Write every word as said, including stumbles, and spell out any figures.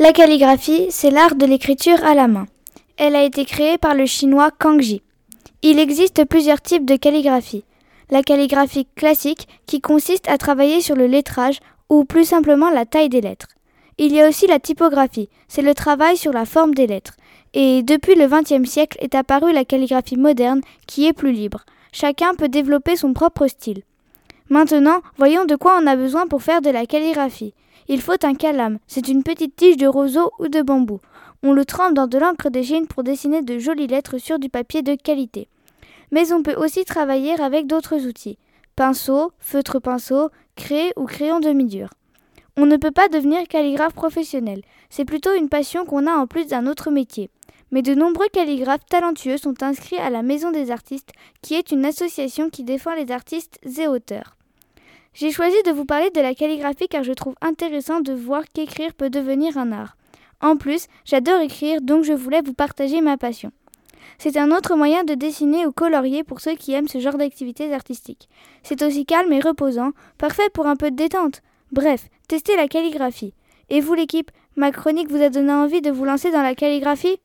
La calligraphie, c'est l'art de l'écriture à la main. Elle a été créée par le chinois Kangxi. Il existe plusieurs types de calligraphie. La calligraphie classique, qui consiste à travailler sur le lettrage ou plus simplement la taille des lettres. Il y a aussi la typographie, c'est le travail sur la forme des lettres. Et depuis le vingtième siècle est apparue la calligraphie moderne qui est plus libre. Chacun peut développer son propre style. Maintenant, voyons de quoi on a besoin pour faire de la calligraphie. Il faut un calame, c'est une petite tige de roseau ou de bambou. On le trempe dans de l'encre de Chine pour dessiner de jolies lettres sur du papier de qualité. Mais on peut aussi travailler avec d'autres outils. Pinceau, feutre pinceau, craie ou crayon demi-dur. On ne peut pas devenir calligraphe professionnel. C'est plutôt une passion qu'on a en plus d'un autre métier. Mais de nombreux calligraphes talentueux sont inscrits à la Maison des artistes, qui est une association qui défend les artistes et auteurs. J'ai choisi de vous parler de la calligraphie car je trouve intéressant de voir qu'écrire peut devenir un art. En plus, j'adore écrire, donc je voulais vous partager ma passion. C'est un autre moyen de dessiner ou colorier pour ceux qui aiment ce genre d'activités artistiques. C'est aussi calme et reposant, parfait pour un peu de détente. Bref, testez la calligraphie. Et vous l'équipe, ma chronique vous a donné envie de vous lancer dans la calligraphie ?